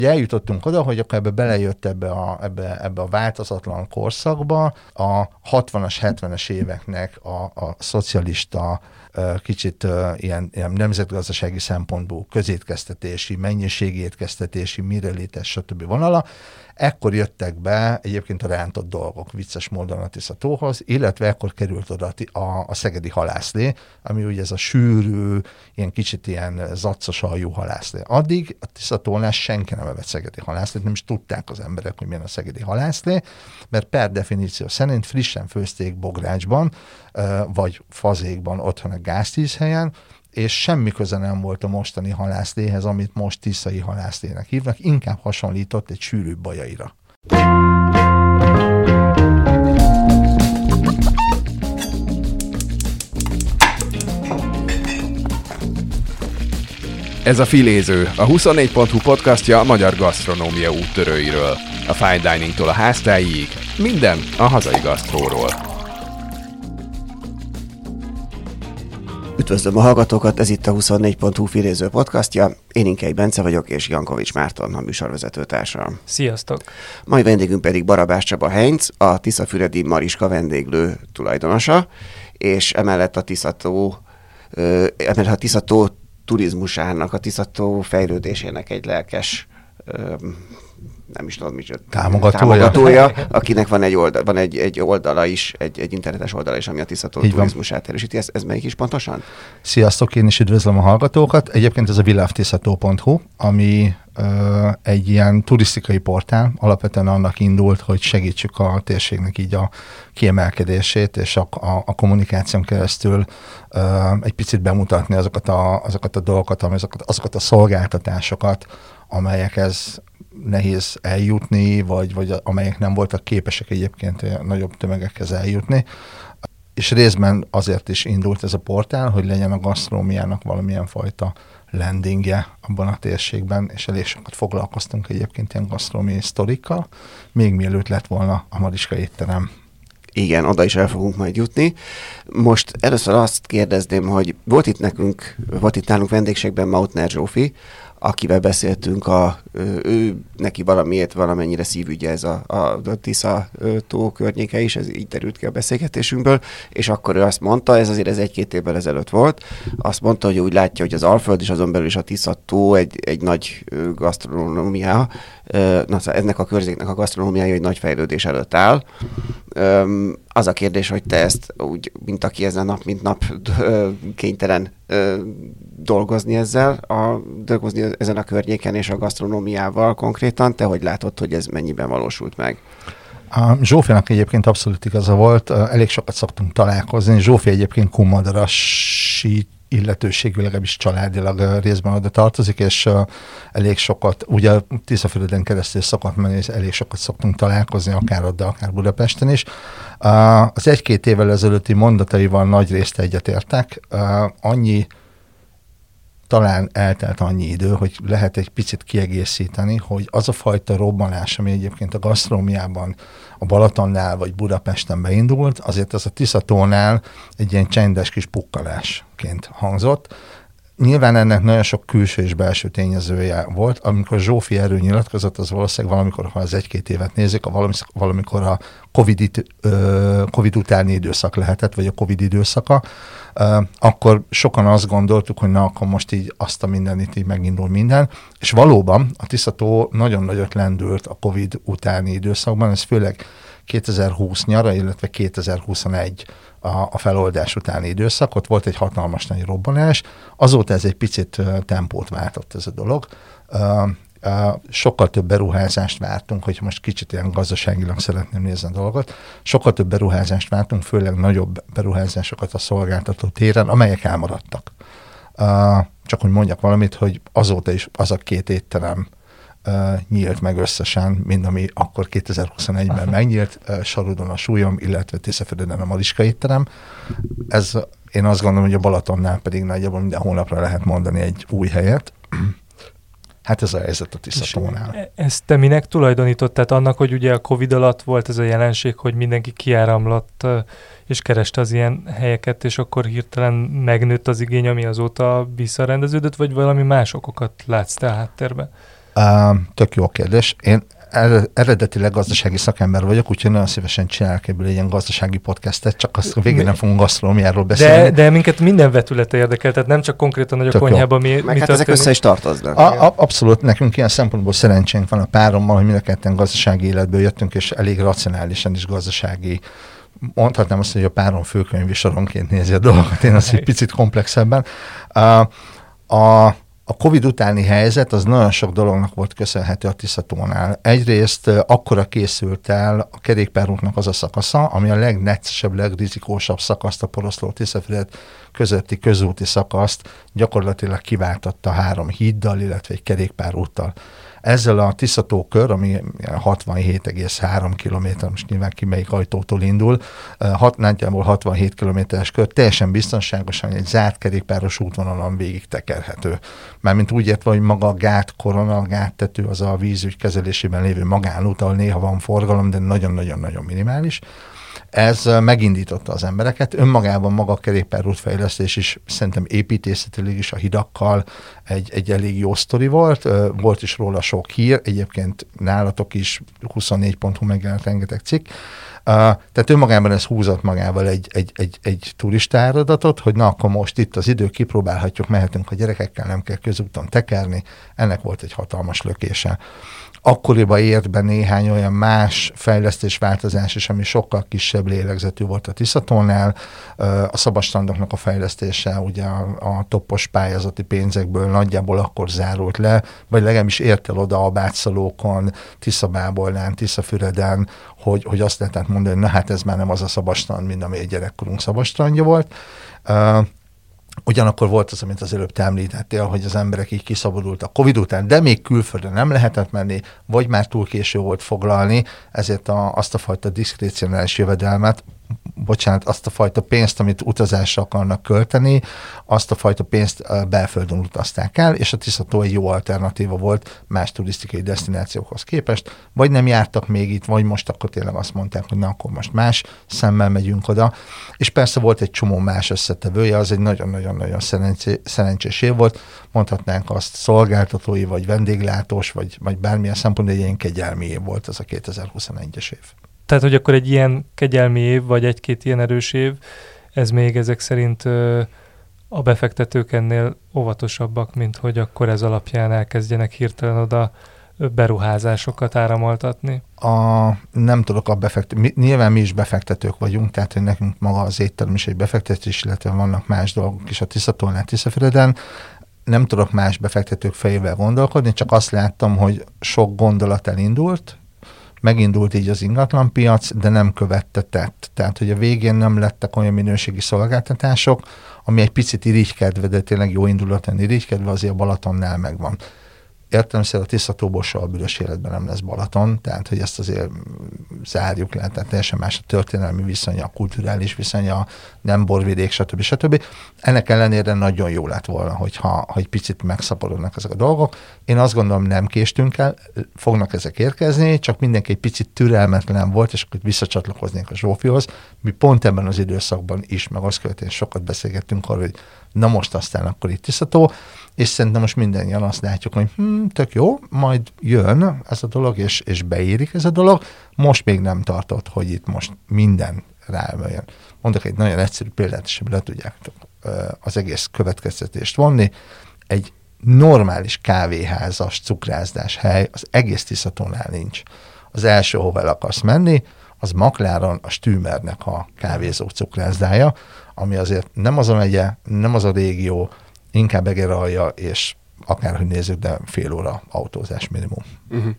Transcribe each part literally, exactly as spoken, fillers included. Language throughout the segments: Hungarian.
Ugye eljutottunk oda, hogy akkor ebbe belejött ebbe a, ebbe, ebbe a változatlan korszakba a hatvanas, hetvenes éveknek a, a szocialista, kicsit ilyen, ilyen nemzetgazdasági szempontból közétkeztetési, mennyiségi étkeztetési, mirelétes, stb. Vonala. Ekkor jöttek be egyébként a rántott dolgok vicces módon a Tiszatóhoz, illetve ekkor került oda a, a szegedi halászlé, ami ugye ez a sűrű, ilyen kicsit ilyen zaccos aljú halászlé. Addig a Tiszatónál senki nem evett szegedi halászlét, nem is tudták az emberek, hogy milyen a szegedi halászlé, mert per definíció szerint frissen főzték bográcsban, vagy fazékban otthon a gáztűzhelyen, és semmi köze nem volt a mostani halászléhez, amit most tiszai halászlének hívnak, inkább hasonlított egy sűrűbb bajaira. Ez a Filéző, a huszonnégy pont hu podcastja a magyar gasztronómia úttörőiről. A fine diningtól a háztáig, minden a hazai gasztróról. Üdvözlöm a hallgatókat, ez itt a huszonnégy pont hu Filéző podcastja. Én Inkei Bence vagyok, és Jankovics Márton, a műsorvezető társam. Sziasztok! Mai vendégünk pedig Barabás Csaba Heinz, a Tiszafüredi Mariska vendéglő tulajdonosa, és emellett a Tiszató, emellett a Tiszató turizmusának, a Tiszató fejlődésének egy lelkes, nem is tudom, micsoda, támogatója, támogatója akinek van egy, oldal, van egy, egy oldala is, egy, egy internetes oldala is, ami a Tiszató Így turizmusát erősíti. Ez, ez melyik is pontosan? Sziasztok, én is üdvözlöm a hallgatókat. Egyébként ez a we love tiszató pont hu, ami ö, egy ilyen turisztikai portál. Alapvetően annak indult, hogy segítsük a térségnek így a kiemelkedését, és a, a, a kommunikáción keresztül ö, egy picit bemutatni azokat a, azokat a dolgokat, azokat, azokat a szolgáltatásokat, amelyekhez nehéz eljutni, vagy, vagy amelyek nem voltak képesek egyébként nagyobb tömegekhez eljutni. És részben azért is indult ez a portál, hogy legyen a gasztronómiának valamilyen fajta landingje abban a térségben, és elég sokat foglalkoztunk egyébként ilyen gasztronómiai sztorikkal, még mielőtt lett volna a Mariska étterem. Igen, oda is el fogunk majd jutni. Most először azt kérdezném, hogy volt itt nekünk, volt itt nálunk vendégségben Mautner Zsófi, akivel beszéltünk, a, ő neki valamiért valamennyire szívügye ez a, a Tisza tó környéke is, ez így derült ki a beszélgetésünkből, és akkor ő azt mondta, ez azért ez egy-két évvel ezelőtt volt, azt mondta, hogy úgy látja, hogy az Alföld és azon belül is a Tisza tó egy, egy nagy gasztronómia, na, ennek a környéknek a gasztronómiája egy nagy fejlődés előtt áll. Az a kérdés, hogy te ezt úgy, mint aki ezen nap, mint nap kénytelen dolgozni ezzel, a, dolgozni ezen a környéken és a gasztronómiával konkrétan, te hogy látod, hogy ez mennyiben valósult meg? A Zsófinak egyébként abszolút igaza volt, elég sokat szoktunk találkozni. Zsófi egyébként kunmadarasi illetőségű, legalábbis családilag részben oda tartozik, és uh, elég sokat, ugye Tiszafüreden keresztül szokott menni, és elég sokat szoktunk találkozni, akár ott, de akár Budapesten is. Uh, az egy-két évvel ezelőtti mondataival nagy részt egyetértek. Uh, annyi, talán eltelt annyi idő, hogy lehet egy picit kiegészíteni, hogy az a fajta robbanás, ami egyébként a gasztronómiában a Balatonnál vagy Budapesten beindult, azért az a Tiszatónál egy ilyen csendes kis pukkanásként hangzott. Nyilván ennek nagyon sok külső és belső tényezője volt. Amikor Zsófi erről nyilatkozott, az valószínűleg valamikor, ha az egy-két évet nézzük, a valamikor a COVID, it, COVID utáni időszak lehetett, vagy a Covid időszaka, akkor sokan azt gondoltuk, hogy na, akkor most így azt a mindenit így megindul minden. És valóban a Tiszató nagyon nagyot lendült a Covid utáni időszakban, ez főleg kétezer-húsz nyara, illetve kétezer-huszonegy a, a feloldás utáni időszak, ott volt egy hatalmas nagy robbanás, azóta ez egy picit uh, tempót váltott ez a dolog. Uh, uh, sokkal több beruházást vártunk, hogy most kicsit ilyen gazdaságilag szeretném nézni a dolgot, sokkal több beruházást vártunk, főleg nagyobb beruházásokat a szolgáltató téren, amelyek elmaradtak. Uh, csak hogy mondjak valamit, hogy azóta is az a két étterem Uh, nyílt meg összesen, mind ami akkor kétezer-huszonegyben megnyílt, uh, Sarudon a Súlyom, illetve Tiszafüreden a Mariska étterem. Ez, én azt gondolom, hogy a Balatonnál pedig nagyjából minden hónapra lehet mondani egy új helyet. Hát ez a helyzet a Tiszatónál. Ezt te minek tulajdonított? Tehát annak, hogy ugye a Covid alatt volt ez a jelenség, hogy mindenki kiáramlott és kereste az ilyen helyeket, és akkor hirtelen megnőtt az igény, ami azóta visszarendeződött, vagy valami más okokat látsz te a háttérben? Uh, tök jó kérdés. Én eredetileg gazdasági szakember vagyok, úgyhogy nagyon szívesen csinálok ebből egy ilyen gazdasági podcastet, csak azt a végén nem fogunk gasztronómiáról beszélni. De, de minket minden vetülete érdekel, tehát nem csak konkrétan, hogy a konyhában mi, mi hát ezek össze is tartoznak. A, a, abszolút, nekünk ilyen szempontból szerencsénk van a párommal, hogy mind a ketten gazdasági életből jöttünk, és elég racionálisan is gazdasági. Mondhatnám azt, hogy a párom főkönyvi soronként nézi a dolgokat, én azt egy picit komplexebben. A, a A Covid utáni helyzet az nagyon sok dolognak volt köszönhető a Tiszatónál. Egyrészt akkora készült el a kerékpárútnak az a szakasza, ami a legneccesebb, legrizikósabb szakaszt, a Poroszló-Tiszafüred közötti közúti szakaszt gyakorlatilag kiváltotta három híddal, illetve egy kerékpárúttal. Ezzel a Tiszató-kör, ami hatvanhét egész három kilométer, most nyilván ki melyik ajtótól indul, hat, nagyjából hatvanhét kilométeres kör, teljesen biztonságosan egy zárt kerékpáros útvonalon végig tekerhető. Mármint úgy értve, hogy maga a gátkorona, a gáttető az a vízügy kezelésében lévő magánút, ahol néha van forgalom, de nagyon-nagyon-nagyon minimális. Ez megindította az embereket. Önmagában maga a kerékpárútfejlesztés is szerintem építészetileg is a hidakkal egy, egy elég jó sztori volt. Volt is róla sok hír, egyébként nálatok is huszonnégy pont hu megjelent rengeteg cikk. Uh, tehát önmagában ez húzott magával egy, egy, egy, egy turista áradatot, hogy na akkor most itt az idő, kipróbálhatjuk, mehetünk a gyerekekkel, nem kell közúton tekerni. Ennek volt egy hatalmas lökése. Akkoriban ért be néhány olyan más fejlesztésváltozás is, ami sokkal kisebb lélegzetű volt a Tiszatónál. A szabadstrandoknak a fejlesztése ugye a, a toppos pályázati pénzekből nagyjából akkor zárult le, vagy legalábbis ért el oda a Bátszalókon, Tiszabábolnán, Tiszafüreden, hogy, hogy azt lehetett mondani, hogy na hát ez már nem az a szabadstrand, mint ami egy gyerekkorunk szabadstrandja volt. Ugyanakkor volt az, amit az előbb te említettél, hogy az emberek így kiszabadultak Covid után, de még külföldre nem lehetett menni, vagy már túl késő volt foglalni, ezért a, azt a fajta diszkrécionális jövedelmet, bocsánat, azt a fajta pénzt, amit utazásra akarnak költeni, azt a fajta pénzt belföldön utazták el, és a Tiszató egy jó alternatíva volt más turisztikai desztinációkhoz képest, vagy nem jártak még itt, vagy most akkor tényleg azt mondták, hogy na, akkor most más szemmel megyünk oda, és persze volt egy csomó más összetevője, az egy nagyon-nagyon-nagyon szerencsé, szerencsés év volt, mondhatnánk azt szolgáltatói, vagy vendéglátós, vagy, vagy bármilyen szempontból egy ilyen kegyelmi év volt az a kétezer-huszonegyes év. Tehát, hogy akkor egy ilyen kegyelmi év, vagy egy-két ilyen erős év, ez még ezek szerint ö, a befektetők ennél óvatosabbak, mint hogy akkor ez alapján elkezdjenek hirtelen oda beruházásokat áramoltatni? A, nem tudok a befektetők, nyilván mi is befektetők vagyunk, tehát hogy nekünk maga az étterem is egy befektetés, illetve vannak más dolgok is a Tiszatónál, Tiszafüreden. Nem tudok más befektetők fejével gondolkodni, csak azt láttam, hogy sok gondolat elindult, megindult így az ingatlanpiac, de nem követte tett. Tehát, hogy a végén nem lettek olyan minőségi szolgáltatások, ami egy picit irigykedve, de tényleg jó indulatlan irigykedve azért a Balatonnál megvan. Értelemszerűen a Tiszatóból soha a büdös életben nem lesz Balaton, tehát hogy ezt azért zárjuk le, tehát teljesen más a történelmi viszonya, a kulturális viszonya, nem borvidék, stb. stb. Ennek ellenére nagyon jó lett volna, hogyha ha egy picit megszaporodnak ezek a dolgok. Én azt gondolom, nem késtünk el, fognak ezek érkezni, csak mindenki egy picit türelmetlen volt, és akkor visszacsatlakoznék a Zsófihoz. Mi pont ebben az időszakban is, meg azt követően sokat beszélgettünk arról, hogy na most aztán akkor itt Tiszató, és szerintem most mindannyian azt látjuk, hogy hm, tök jó, majd jön ez a dolog, és, és beérik ez a dolog. Most még nem tartott, hogy itt most minden rájön. Mondok egy nagyon egyszerű példát, és le tudják az egész következtetést vonni. Egy normális kávéházas, cukrászdás hely az egész Tiszatónál nincs. Az első, hova el akarsz menni, az Makláron a Stümernek a kávézó cukrászdája, ami azért nem az a megye, nem az a régió, inkább Egeralja, és akárhogy nézzük, de fél óra autózás minimum. Uh-huh.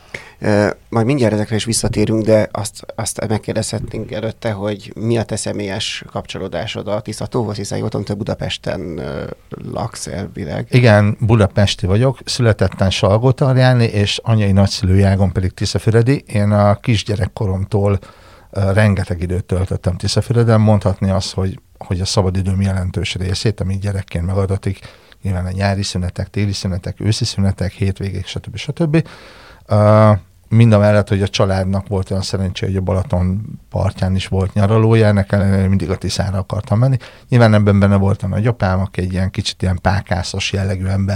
E, majd mindjárt ezekre is visszatérünk, de azt, azt megkérdezhetnénk előtte, hogy mi a te személyes kapcsolódásod a Tiszatóhoz, hiszen jól tudom, te Budapesten uh, laksz elvileg. Igen, budapesti vagyok, születettem Salgótarjáni, és anyai nagyszülői ágon pedig Tiszafüredi. Én a kisgyerekkoromtól uh, rengeteg időt töltöttem Tiszafüreden, mondhatni azt, hogy hogy a szabadidőm jelentős részét, ami gyerekként megadatik, nyilván a nyári szünetek, téli szünetek, őszi szünetek, hétvégék, stb. stb. Uh, mind a mellett, hogy a családnak volt olyan szerencsé, hogy a Balaton partján is volt nyaralója, ennek ellenére mindig a Tiszára akartam menni. Nyilván ebben benne volt a nagyapám, aki egy ilyen kicsit ilyen pákászos jellegű ember,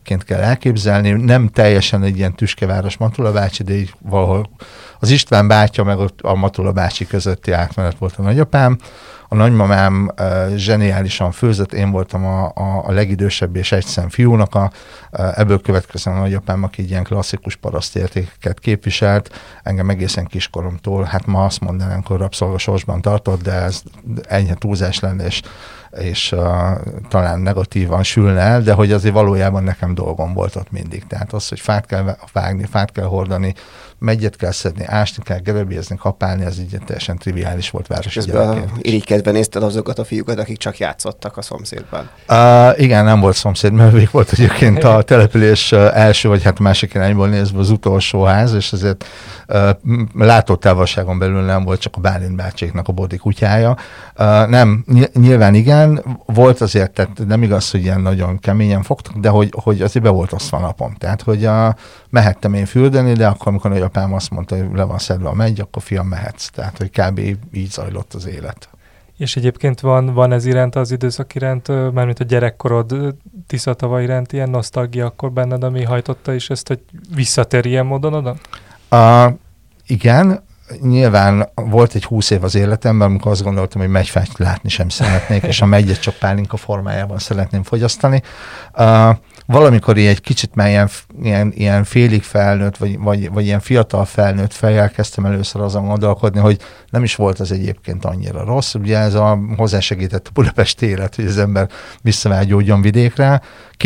ként kell elképzelni. Nem teljesen egy ilyen tüskeváros Matula bácsi, de így valahol az István bátya meg a Matula bácsi közötti átmenet volt a nagyapám. A nagymamám uh, zseniálisan főzött, én voltam a, a, a legidősebb és egyszem fiúnak, a, uh, ebből következően a nagyapám, aki ilyen klasszikus parasztértékeket képviselt, engem egészen kiskoromtól, hát ma azt mondanánk, hogy rabszolgasorsban tartott, de ez enyhe túlzás lenne, és, és uh, talán negatívan sülne el, de hogy azért valójában nekem dolgom volt ott mindig. Tehát az, hogy fát kell vágni, fát kell hordani, megyet kell szedni, ásni kell, gerebézni, kapálni, ez így teljesen triviális volt városi gyerekként. Irigykedve nézted azokat a fiúkat, akik csak játszottak a szomszédban. Uh, igen, nem volt szomszéd, mert végig volt egyébként a település első, vagy hát másik irányból nézve az utolsó ház, és ezért uh, látótávolságon belül nem volt, csak a Bálint bácséknak a bodi kutyája. Uh, nem, nyilván igen, volt azért, tehát nem igaz, hogy ilyen nagyon keményen fogtak, de hogy, hogy azért be volt osztva napom. Tehát, hogy uh, mehettem én fürdeni, de akkor, amikor nagyapám azt mondta, hogy le van szedve a megy, akkor fiam mehetsz. Tehát, hogy kb. Így zajlott az élet. És egyébként van, van ez iránt, az időszak iránt, mármint a gyerekkorod Tiszatava iránt ilyen nosztalgia akkor benned, ami hajtotta is ezt, hogy visszatér ilyen módon oda? Uh, igen, nyilván volt egy húsz év az életemben, amikor azt gondoltam, hogy megyfát látni sem szeretnék, és a megyet csak pálinka formájában szeretném fogyasztani. Uh, valamikor egy kicsit már ilyen, ilyen, ilyen félig felnőtt, vagy, vagy, vagy ilyen fiatal felnőtt fejjel kezdtem először azon gondolkodni, hogy nem is volt az egyébként annyira rossz. Ugye ez a hozzásegített a budapesti élet, hogy az ember visszavágyódjon vidékre.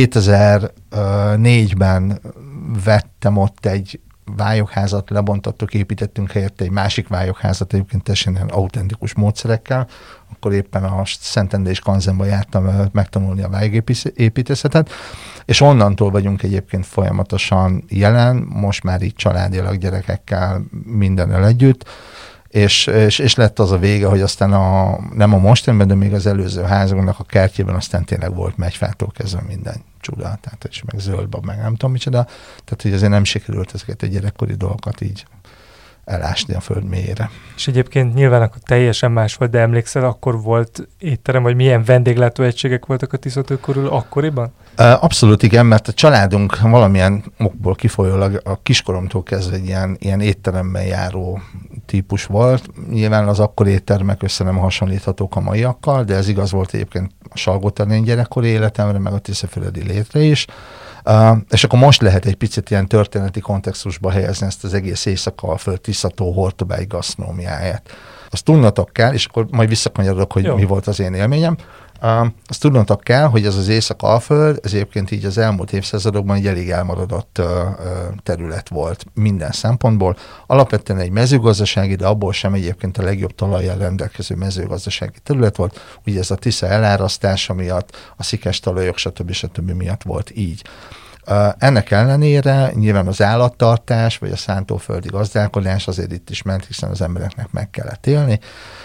kétezer-négyben vettem ott egy vályogházat, lebontottuk, építettünk helyette egy másik vályogházat, egyébként teljesen ilyen autentikus módszerekkel. Akkor éppen a Szentendrei és Kanzenba jártam megtanulni a vályogépítészetet, és onnantól vagyunk egyébként folyamatosan jelen, most már így családilag gyerekekkel mindennel együtt, és, és, és lett az a vége, hogy aztán a, nem a mostanában, de még az előző házunknak a kertjében aztán tényleg volt megyfától kezdve minden csuda, tehát és meg zöldbab, meg nem tudom micsoda, tehát hogy azért nem sikerült ezeket a gyerekkori dolgokat így elásni a föld mélyére. És egyébként nyilván akkor teljesen más volt, de emlékszel, akkor volt étterem, vagy milyen vendéglátóegységek voltak a Tiszató körül akkoriban? Abszolút igen, mert a családunk valamilyen okból kifolyólag a kiskoromtól kezdve egy ilyen, ilyen étteremben járó típus volt. Nyilván az akkori éttermek össze nem hasonlíthatók a maiakkal, de ez igaz volt egyébként a Salgótarján gyerekkori életemre, meg a tiszafüredi létre is. Uh, és akkor most lehet egy picit ilyen történeti kontextusba helyezni ezt az egész Észak-Alföld, Tiszató, Hortobágyi gasztronómiáját. Azt tudnotok kell, és akkor majd visszakanyarodok, hogy Jó. mi volt az én élményem. Uh, azt tudnotok kell, hogy ez az Észak-Alföld, ez egyébként így az elmúlt évszázadokban egy elég elmaradott uh, terület volt minden szempontból. Alapvetően egy mezőgazdasági, de abból sem egyébként a legjobb talajjal rendelkező mezőgazdasági terület volt. Ugye ez a Tisza elárasztása miatt, a szikes talajok, stb. stb. Miatt volt így. Uh, ennek ellenére nyilván az állattartás, vagy a szántóföldi gazdálkodás azért itt is ment, hiszen az embereknek meg kellett élni.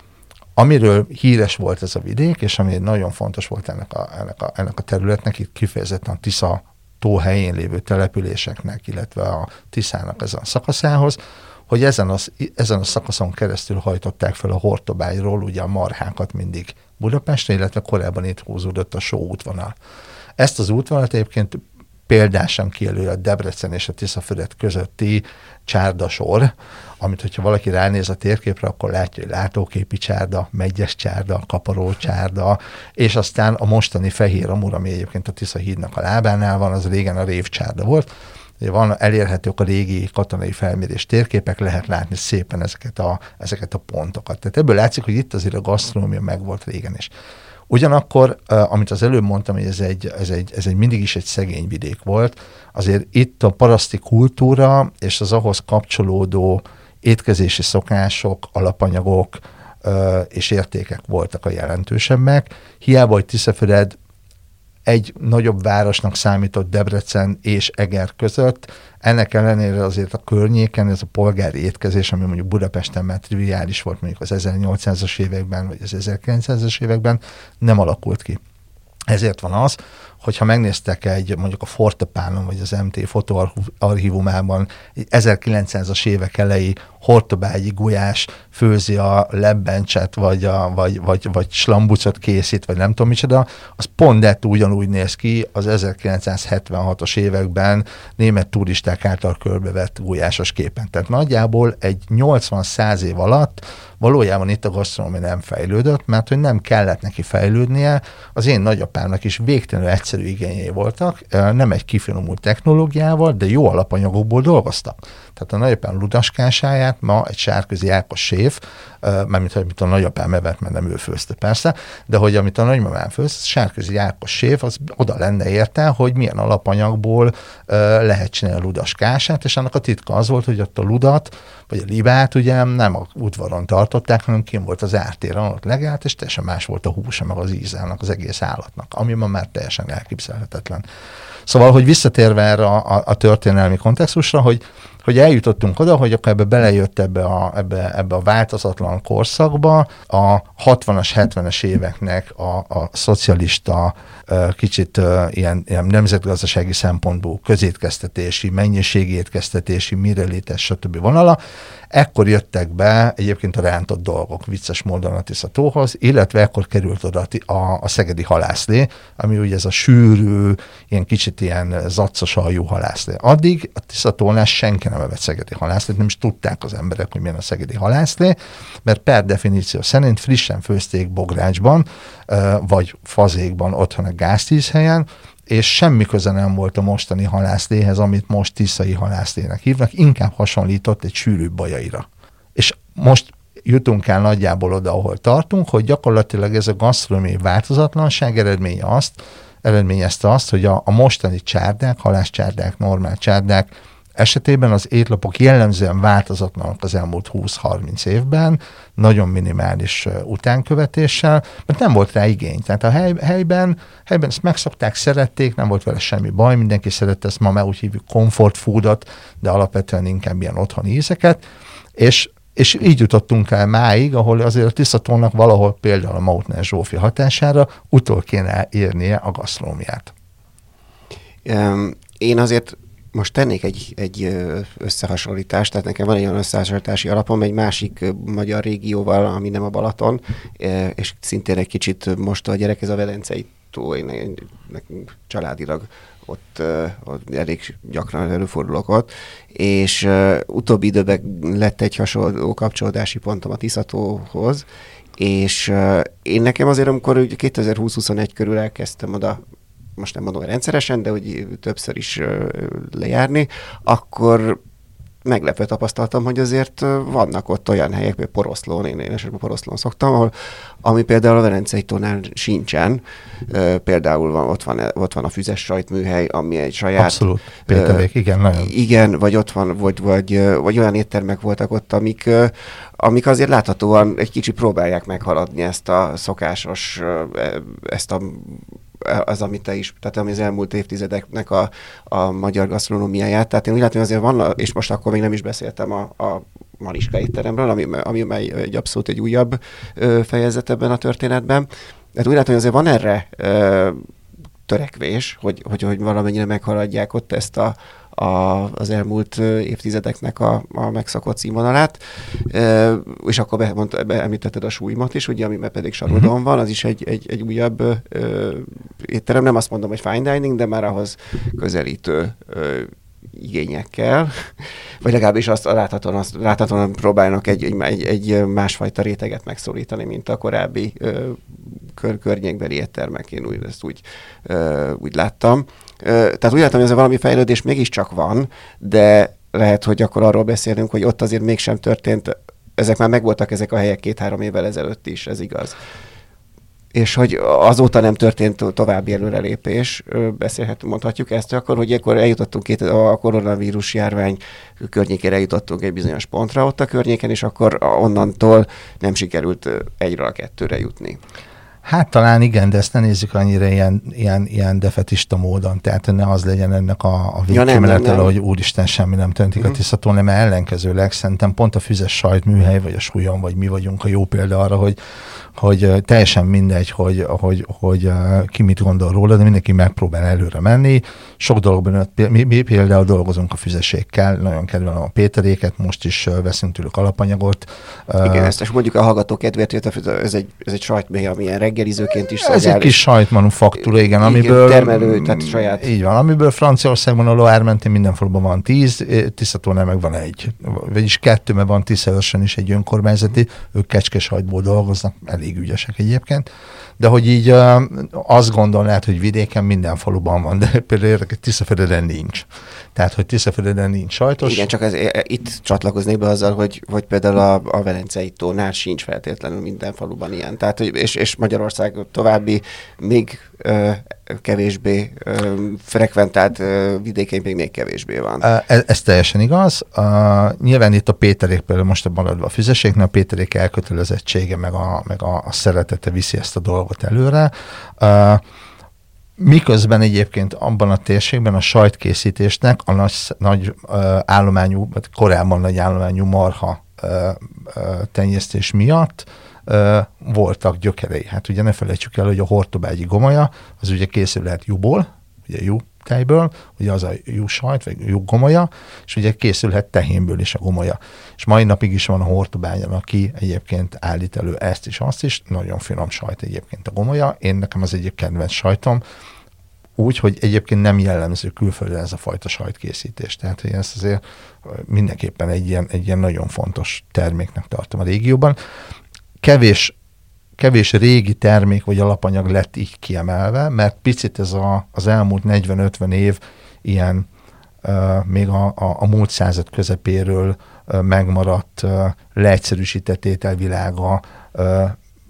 Amiről híres volt ez a vidék, és ami nagyon fontos volt ennek a, ennek a, ennek a területnek, itt kifejezetten a Tisza tó helyén lévő településeknek, illetve a Tiszának ezen a szakaszához, hogy ezen a, ezen a szakaszon keresztül hajtották fel a Hortobágyról ugye a marhákat mindig Budapestre, illetve korábban itt húzódott a Só útvonal. Ezt az útvonalat egyébként példásan kijelöli a Debrecen és a Tiszafüred közötti csárdasor, amit, hogyha valaki ránéz a térképre, akkor látja, hogy látóképi csárda, megyes csárda, kaparó csárda, és aztán a mostani Fehér Amur, ami egyébként a Tisza hídnak a lábánál van, az régen a révcsárda volt. Van, elérhetők a régi katonai felmérés térképek, lehet látni szépen ezeket a, ezeket a pontokat. Tehát ebből látszik, hogy itt azért a gasztronómia meg volt régen is. Ugyanakkor, uh, amit az előbb mondtam, hogy ez egy, ez, egy, ez egy mindig is egy szegény vidék volt, azért itt a paraszti kultúra és az ahhoz kapcsolódó étkezési szokások, alapanyagok uh, és értékek voltak a jelentősebbek. Hiába, hogy Tiszafüred egy nagyobb városnak számított Debrecen és Eger között, ennek ellenére azért a környéken ez a polgári étkezés, ami mondjuk Budapesten már triviális volt mondjuk az ezernyolcszázas években, vagy az ezerkilencszázas években, nem alakult ki. Ezért van az, hogyha megnéztek egy, mondjuk a Fortepánon, vagy az em té fotóarchívumában egy ezerkilencszázas évek elejé hortobágyi gulyás főzi a lebbencset, vagy, a, vagy, vagy, vagy slambucot készít, vagy nem tudom micsoda, az pont dettó ugyanúgy néz ki az ezerkilencszázhetvenhatos években német turisták által körbevett gulyásos képen. Tehát nagyjából egy nyolcvan-száz év alatt valójában itt a gasztronómia nem fejlődött, mert hogy nem kellett neki fejlődnie, az én nagyapámnak is végtelenül egyszerű igényei voltak, nem egy kifinomult technológiával, de jó alapanyagokból dolgoztak. Tehát a nagyapám ludaskásáját ma egy Sárközi Ákos séf, mármint amit a nagyapám evett, mert nem ő főzte persze, de hogy amit a nagymamám főz, Sárközi Ákos séf, az oda lenne érte, hogy milyen alapanyagból lehet csinálni a ludaskását, és annak a titka az volt, hogy ott a ludat, vagy a libát ugye nem a udvaron tartották, hanem kim volt az ártéren, ott legelt, és teljesen más volt a húsa, meg az íze annak az egész állatnak, ami ma már teljesen elképzelhetetlen. Szóval, hogy visszatérve erre a, a, a történelmi kontextusra, hogy hogy eljutottunk oda, hogy akkor ebbe belejött ebbe a, ebbe, ebbe a változatlan korszakba a hatvanas, hetvenes éveknek a, a szocialista, kicsit ilyen, ilyen nemzetgazdasági szempontból közétkeztetési, mennyiségi étkeztetési, mirelétes, stb. Vonala. Ekkor jöttek be egyébként a rántott dolgok vicces módon a Tiszatóhoz, illetve ekkor került oda a, a szegedi halászlé, ami ugye ez a sűrű, ilyen kicsit ilyen zaccos aljú halászlé. Addig a Tiszatónál senki nem evett szegedi halászlét, nem is tudták az emberek, hogy milyen a szegedi halászlé, mert per definíció szerint frissen főzték bográcsban, vagy fazékban otthon a gáztűzhelyen, és semmi köze nem volt a mostani halászléhez, amit most tiszai halászlének hívnak, inkább hasonlított egy sűrűbb bajaira. És most jutunk el nagyjából oda, ahol tartunk, hogy gyakorlatilag ez a gasztronómiai változatlanság eredménye azt, eredményezte azt, hogy a, a mostani csárdák, halászcsárdák, normál csárdák esetében az étlapok jellemzően változatlanok az elmúlt húsz-harminc évben, nagyon minimális utánkövetéssel, mert nem volt rá igény. Tehát a hely, helyben, helyben ezt megszokták, szerették, nem volt vele semmi baj, mindenki szerette ezt, ma már úgy hívjuk comfort foodot, de alapvetően inkább ilyen otthoni ízeket, és, és így jutottunk el máig, ahol azért a Tiszatónak valahol például a Mautner Zsófi hatására utol kéne érnie a gasztronómiát. Um, én azért most tennék egy, egy összehasonlítást, tehát nekem van egy olyan összehasonlítási alapom egy másik magyar régióval, ami nem a Balaton, és szintén egy kicsit most a gyerek, ez a Velencei tó, én, én, nekünk családilag ott, ott elég gyakran előfordulok ott, és uh, utóbbi időben lett egy hasonló kapcsolódási pontom a Tiszatóhoz, és uh, én nekem azért, amikor kétezer-húsz-huszonegy körül elkezdtem oda, most nem mondom rendszeresen, de hogy többször is uh, lejárni, akkor meglepő tapasztaltam, hogy azért vannak ott olyan helyek, például Poroszlón, én, én esetben Poroszlón szoktam, ahol, ami például a Velencei tónál sincsen. Uh, például van, ott, van, ott van a Füzes sajtműhely, ami egy saját... Abszolút, Péterék, uh, igen, nagyon. Igen, vagy ott van, vagy, vagy, vagy olyan éttermek voltak ott, amik, uh, amik azért láthatóan egy kicsit próbálják meghaladni ezt a szokásos, uh, ezt a az, amit te is, tehát ami az elmúlt évtizedeknek a, a magyar gasztronómiáját. Tehát én úgy látom, hogy azért van, és most akkor még nem is beszéltem a, a Mariska étteremről, ami, ami egy abszolút egy újabb ö, fejezet ebben a történetben. Tehát úgy látom, hogy azért van erre ö, törekvés, hogy, hogy, hogy valamennyire meghaladják ott ezt a A, az elmúlt évtizedeknek a, a megszokott színvonalát, e, és akkor be, mondta, be, említetted a Súlymat is, ugye, amiben pedig Sarodon van, az is egy, egy, egy újabb ö, étterem, nem azt mondom, hogy fine dining, de már ahhoz közelítő ö, igényekkel, vagy legalábbis azt láthatóan, azt, láthatóan próbálnak egy, egy, egy másfajta réteget megszólítani, mint a korábbi ö, kör, környékbeli éttermek, én úgy, ezt úgy, ö, úgy láttam. Tehát úgy látom, hogy ez valami fejlődés mégiscsak van, de lehet, hogy akkor arról beszélünk, hogy ott azért mégsem történt, ezek már megvoltak ezek a helyek két-három évvel ezelőtt is, ez igaz. És hogy azóta nem történt további előrelépés, beszélhetünk, mondhatjuk ezt, akkor, hogy ekkor eljutottunk két, a koronavírus járvány környékére eljutottunk egy bizonyos pontra ott a környéken, és akkor onnantól nem sikerült egyről a kettőre jutni. Hát talán igen, de ezt ne nézzük annyira ilyen, ilyen, ilyen defetista módon, tehát ne az legyen ennek a, a végkimenetele, ja, hogy úristen, semmi nem történik uh-huh. a Tisztatónál, mert ellenkezőleg szerintem pont a füzes sajtműhely, vagy a súlyon, vagy mi vagyunk a jó példa arra, hogy, hogy teljesen mindegy, hogy, hogy, hogy ki mit gondol róla, de mindenki megpróbál előre menni. Sok dologban, mi, mi például dolgozunk a füzesékkel, nagyon kedvelem a Péteréket, most is veszünk tőlük alapanyagot. Igen, ezt is mondjuk a hallgató kedvéért, ez egy, ez egy sajtmély, amilyen reggelizőként is szolgál. Ez egy kis sajtmanufaktúra, igen, amiből... termelő, tehát saját... Így van, amiből Franciaországban a Loire mentén minden faluban van tíz, Tiszatónál meg van egy. Vagyis kettő, mert van Tiszaőrsön is egy önkormányzati, ők kecskesajtból dolgoznak, elég ügyesek egyébként. De hogy így uh, azt gondolnád, hogy vidéken minden faluban van, de például Tiszafürdőn nincs. Tehát, hogy Tiszafürdőn nincs sajtos. Igen, csak ez, itt csatlakoznék be azzal, hogy, hogy például a, a Velencei tónál sincs feltétlenül minden faluban ilyen. Tehát, hogy, és, és Magyarország további még ö, kevésbé ö, frekventált ö, vidékein még, még kevésbé van. Ez, ez teljesen igaz. Uh, nyilván itt a Péterék például most maradva a füzeséknél, a Péterék elkötelezettsége meg a, meg a, a szeretete viszi ezt a dolgot előre. Uh, Miközben egyébként abban a térségben a sajtkészítésnek a nagy, nagy uh, állományú, vagy korábban nagy állományú marha uh, uh, tenyésztés miatt uh, voltak gyökerei. Hát ugye ne felejtsük el, hogy a hortobágyi gomolya, az ugye készül lehet juhból, ugye juh tejből, ugye az a juhsajt, vagy juhgomolya, és ugye készülhet tehénből is a gomolya. És mai napig is van a Hortobágyon, aki egyébként állít elő ezt is, azt is, nagyon finom sajt egyébként a gomolya. Én nekem az egyik kedvenc sajtom, úgy, hogy egyébként nem jellemző külföldre ez a fajta sajtkészítés. Tehát, hogy ezt azért mindenképpen egy ilyen, egy ilyen nagyon fontos terméknek tartom a régióban. Kevés Kevés régi termék vagy alapanyag lett így kiemelve, mert picit ez a, az elmúlt negyven-ötven év ilyen uh, még a, a, a múlt század közepéről uh, megmaradt uh, leegyszerűsített ételvilága uh,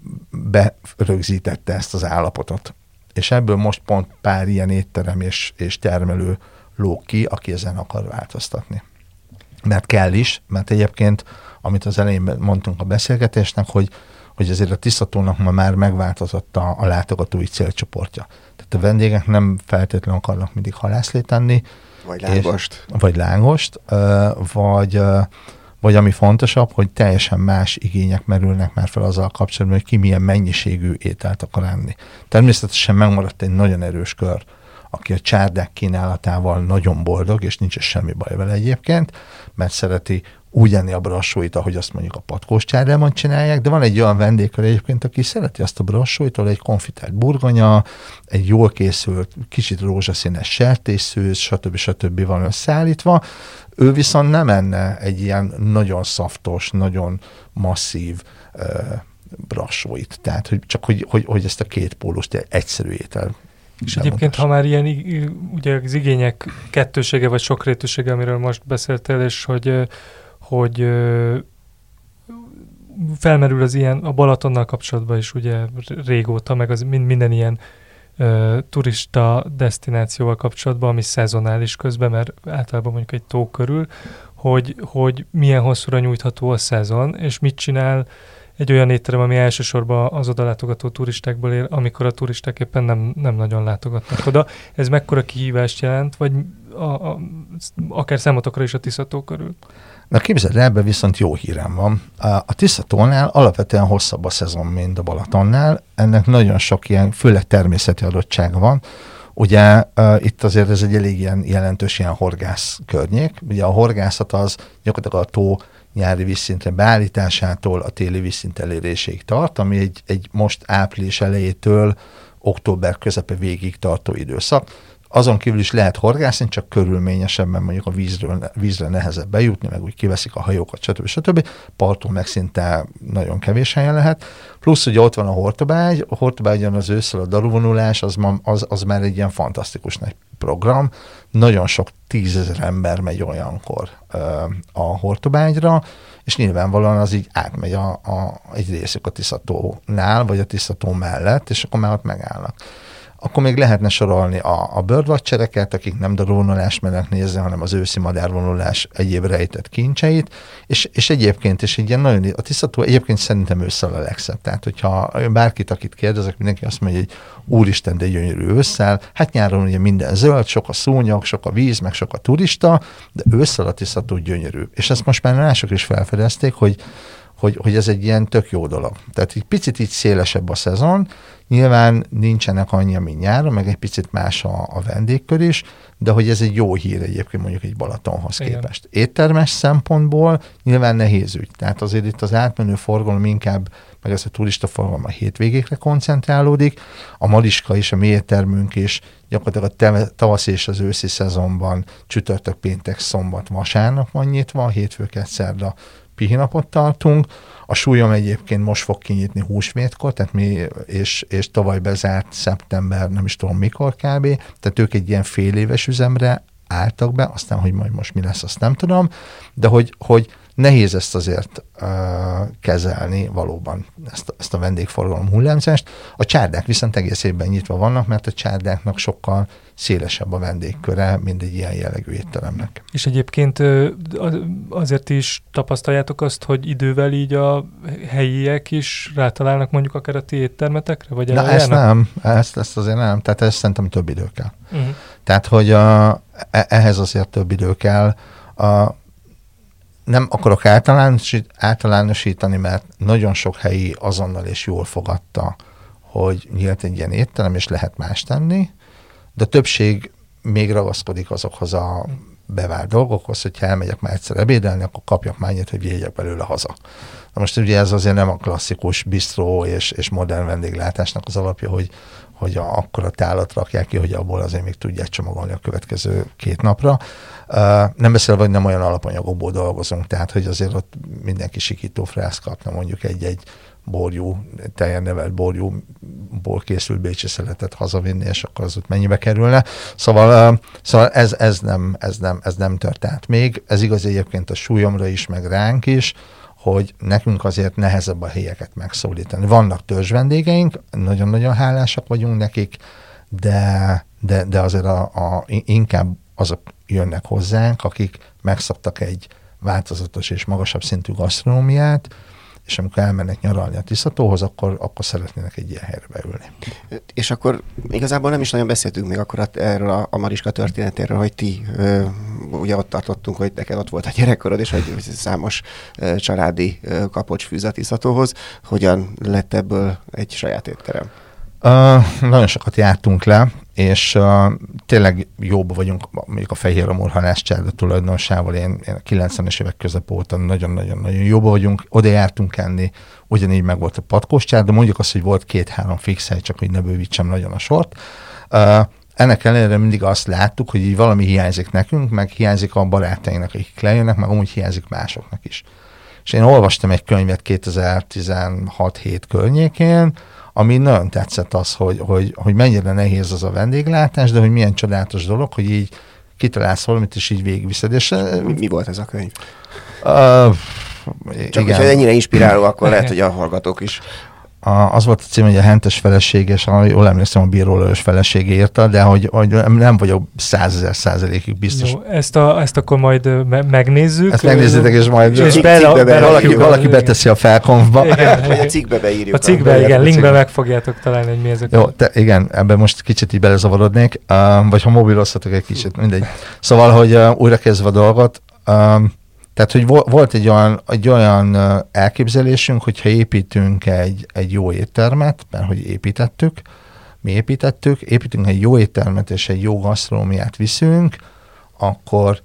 berögzítette ezt az állapotot. És ebből most pont pár ilyen étterem és, és termelő lóg ki, aki ezen akar változtatni. Mert kell is, mert egyébként, amit az elején mondtunk a beszélgetésnek, hogy hogy azért a Tiszatónak ma már megváltozott a, a látogatói célcsoportja. Tehát a vendégek nem feltétlenül akarnak mindig halászlét enni. Vagy lángost. És, vagy lángost, vagy, vagy ami fontosabb, hogy teljesen más igények merülnek már fel azzal kapcsolatban, hogy ki milyen mennyiségű ételt akar enni. Természetesen megmaradt egy nagyon erős kör, aki a csárdák kínálatával nagyon boldog, és nincs semmi baj vele egyébként, mert szereti úgy enni a brassóit, ahogy azt mondjuk a patkós csárdában csinálják, de van egy olyan vendégkör egyébként, aki szereti azt a brassóit, ahol egy konfitált burgonya, egy jól készült, kicsit rózsaszínes sertésszőz, stb. stb. Van összeállítva. Ő viszont nem enne egy ilyen nagyon szaftos, nagyon masszív uh, brassóit. Tehát, hogy csak hogy, hogy, hogy ezt a két pólust egyszerű étel. És egyébként, ha már ilyen ugye az igények kettősége vagy sokrétűsége, amiről most beszéltél, és hogy hogy felmerül az ilyen, a Balatonnal kapcsolatban is ugye régóta, meg az minden ilyen ö, turista desztinációval kapcsolatban, ami szezonális közben, mert általában mondjuk egy tó körül, hogy, hogy milyen hosszúra nyújtható a szezon, és mit csinál egy olyan étterem, ami elsősorban az oda látogató turistákból él, amikor a turisták éppen nem, nem nagyon látogatnak oda. Ez mekkora kihívást jelent, vagy a, a, akár számotokra is a Tiszató körül? Na képzeld, ebben viszont jó hírem van. A Tiszatónál alapvetően hosszabb a szezon, mint a Balatonnál. Ennek nagyon sok ilyen, főleg természeti adottsága van. Ugye uh, itt azért ez egy elég ilyen jelentős ilyen horgász környék. Ugye a horgászat az gyakorlatilag a tó nyári vízszintre beállításától a téli vízszint eléréséig tart, ami egy, egy most április elejétől október közepe végig tartó időszak. Azon kívül is lehet horgászni, csak körülményesebben mondjuk a vízről, vízre nehezebb bejutni, meg úgy kiveszik a hajókat, stb. stb. Parton meg szinte nagyon kevés helyen lehet. Plusz ugye ott van a Hortobágy, a Hortobágyon az ősszel a daruvonulás, az, az, az már egy ilyen fantasztikus nagy program. Nagyon sok tízezer ember megy olyankor uh, a Hortobágyra, és nyilvánvalóan az így átmegy a, a, egy részük a Tiszatónál, vagy a Tiszató mellett, és akkor már ott megállnak. akkor még lehetne sorolni a, a birdwatchereket, akik nem daróvonulást mennek nézni, hanem az őszi madárvonulás egyéb rejtett kincseit, és, és egyébként is egy ilyen nagyon, a Tiszató egyébként szerintem ősszel a legszebb. Tehát, hogyha bárkit, akit kérdezek, mindenki azt mondja, hogy úristen, de gyönyörű ősszel, hát nyáron ugye minden zöld, sok a szúnyog, sok a víz, meg sok a turista, de ősszel a Tiszató gyönyörű. És ezt most már mások is felfedezték, hogy Hogy, hogy ez egy ilyen tök jó dolog. Tehát egy picit így szélesebb a szezon, nyilván nincsenek annyi, mint nyáron, meg egy picit más a, a vendégkör is, de hogy ez egy jó hír egyébként mondjuk egy Balatonhoz Igen. képest. Éttermes szempontból nyilván nehéz ügy. Tehát azért itt az átmenő forgalom inkább, meg ez a turista forgalom a hétvégékre koncentrálódik. A Maliska is, a mi éttermünk is gyakorlatilag a tavasz és az őszi szezonban csütörtök, péntek, szombat, vasárnap van nyitva, hétfőket, szerda pihinapot tartunk. A súlyom egyébként most fog kinyitni húsvétkor, tehát mi, és, és tavaly bezárt szeptember, nem is tudom mikor kb. Tehát ők egy ilyen fél éves üzemre álltak be, aztán, hogy majd most mi lesz, azt nem tudom, de hogy, hogy nehéz ezt azért uh, kezelni valóban, ezt, a, ezt a vendégforgalom hullámzást. A csárdák viszont egész évben nyitva vannak, mert a csárdáknak sokkal szélesebb a vendégköre, mint egy ilyen jellegű étteremnek. És egyébként azért is tapasztaljátok azt, hogy idővel így a helyiek is rátalálnak mondjuk akár a ti éttermetekre? Vagy Na ezt nem, ezt, ezt azért nem, tehát ez szerintem több idő kell. Uh-huh. Tehát, hogy a, ehhez azért több idő kell. A, nem akarok általánosít, általánosítani, mert nagyon sok helyi azonnal és jól fogadta, hogy nyílt egy ilyen étterem, és lehet más tenni, de a többség még ragaszkodik azokhoz a bevált dolgokhoz, hogyha elmegyek már egyszer ebédelni, akkor kapjak már annyit, hogy vigyek belőle haza. Na most ugye ez azért nem a klasszikus bistró és, és modern vendéglátásnak az alapja, hogy, hogy a, akkora tálat rakják ki, hogy abból azért még tudják csomagolni a következő két napra. Uh, nem beszélve, hogy nem olyan alapanyagokból dolgozunk, tehát hogy azért ott mindenki sikító frász kapna mondjuk egy-egy borjú, teljesen nevelt borjúból készült bécsi szeletet hazavinni, és akkor az ott mennyibe kerülne. Szóval, uh, szóval ez, ez, nem, ez, nem, ez nem történt még. Ez igaz egyébként a súlyomra is, meg ránk is, hogy nekünk azért nehezebb a helyeket megszólítani. Vannak törzsvendégeink, nagyon-nagyon hálásak vagyunk nekik, de, de, de azért a, a, inkább azok jönnek hozzánk, akik megszabtak egy változatos és magasabb szintű gasztronómiát, és amikor elmennek nyaralni a Tiszatóhoz, akkor, akkor szeretnének egy ilyen helyre beülni. És akkor igazából nem is nagyon beszéltünk még akkor erről a, a Mariska történetéről, hogy ti ö, ugye ott tartottunk, hogy neked ott volt a gyerekkorod, és hogy számos ö, családi ö, kapocs fűz a Tiszatóhoz. Hogyan lett ebből egy saját étterem? Uh, nagyon sokat jártunk le, és uh, tényleg jóba vagyunk, mondjuk a Fehér Amur halászcsárda tulajdonosával, én, én a kilencvenes évek közep óta nagyon-nagyon-nagyon jóba vagyunk, oda jártunk enni, ugyanígy meg volt a patkós csárda, mondjuk azt, hogy volt két-három fix hely, csak hogy ne bővítsem nagyon a sort. Uh, ennek ellenére mindig azt láttuk, hogy így valami hiányzik nekünk, meg hiányzik a barátainknak, akik lejönnek, meg amúgy hiányzik másoknak is. És én olvastam egy könyvet kétezer-tizenhat hét környékén, ami nagyon tetszett az, hogy, hogy, hogy mennyire nehéz az a vendéglátás, de hogy milyen csodálatos dolog, hogy így kitalálsz valamit, és így végigviszed. És, mi, mi volt ez a könyv? Uh, Csak hogyha ennyire inspiráló, akkor lehet, hogy a hallgatók is. A, az volt a cím, hogy a hentes feleség, és jól emlékszem, a Bíró Lajos feleség írta, de hogy, hogy nem vagyok százezer százalékig biztos. Jó, ezt, a, ezt akkor majd me- megnézzük. Ezt megnézzétek, és majd és cik, bele, cikkbe, bele, valaki, bele, valaki beteszi a felkonfba. Igen, vagy a cikkbe beírjuk. A cikkbe, igen, linkbe meg fogjátok találni, hogy mi ezek. Jó, te, igen, ebben most kicsit így belezavarodnék, uh, vagy ha mobilozhatok egy kicsit, mindegy. Szóval, hogy uh, újra kezdve a dolgot, um, tehát, hogy volt egy olyan, egy olyan elképzelésünk, hogyha építünk egy, egy jó éttermet, mert hogy építettük, mi építettük, építünk egy jó éttermet és egy jó gasztronómiát viszünk, akkor,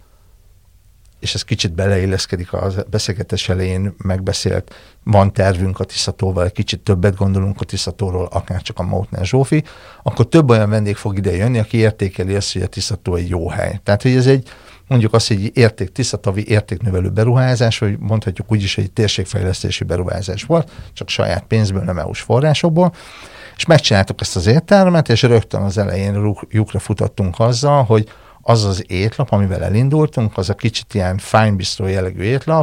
és ez kicsit beleilleszkedik a beszélgetés elején megbeszélt, van tervünk a Tiszatóval, egy kicsit többet gondolunk a Tiszatóról, akár csak a Mautner Zsófi, akkor több olyan vendég fog ide jönni, aki értékeli azt, hogy a Tiszató egy jó hely. Tehát, hogy ez egy mondjuk azt, hogy érték, tiszatavi értéknövelő beruházás, hogy mondhatjuk úgy is, hogy egy térségfejlesztési beruházás volt, csak saját pénzből, nem é u-s forrásokból, és megcsináltuk ezt az éttermet, és rögtön az elején lyukra futottunk azzal, hogy az az étlap, amivel elindultunk, az a kicsit ilyen fine bistro jellegű étlap,